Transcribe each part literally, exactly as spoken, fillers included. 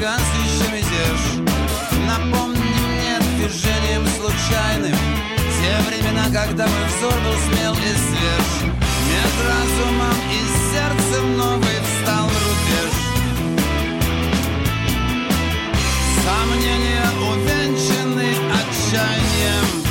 погас еще мятеж. Напомни мне движением случайным те времена, когда мой взор был смел и свеж. Между разумом и сердцем новый встал рубеж. Сомнения увенчаны отчаянием.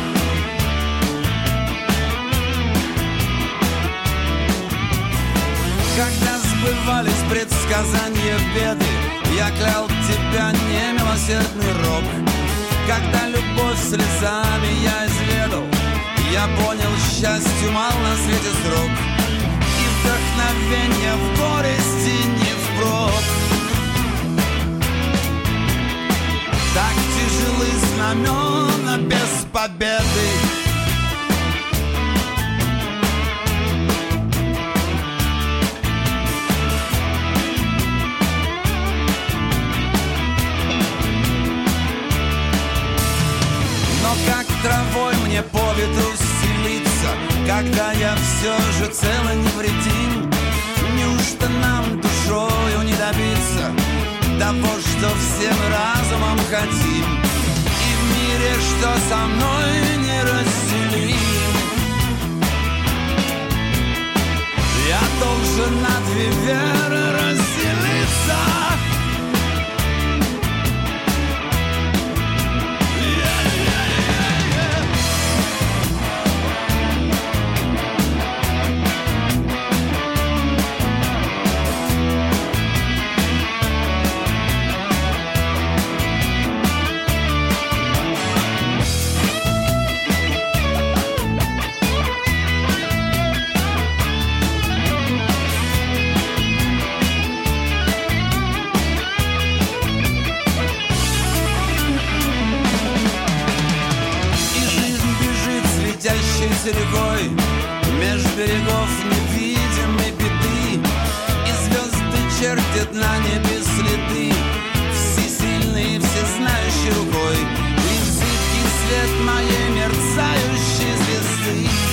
Когда сбывались предсказания беды, я клял тебя немилосердный рок. Когда любовь слезами я изведал, я понял, счастью мал на свете срок. И вдохновение в горести не впрок. Так тяжелы знамена без победы. Как травой мне по ветру стелиться, когда я все же цел и невредим? Неужто нам душою не добиться того, что все мы разумом хотим? И в мире, что со мной не разделим, я должен на две веры разделиться. Рекой меж берегов невидимой беды, и звезды чертят на небе следы всесильной и всезнающей рукой. Лишь зыбкий свет моей мерцающей звезды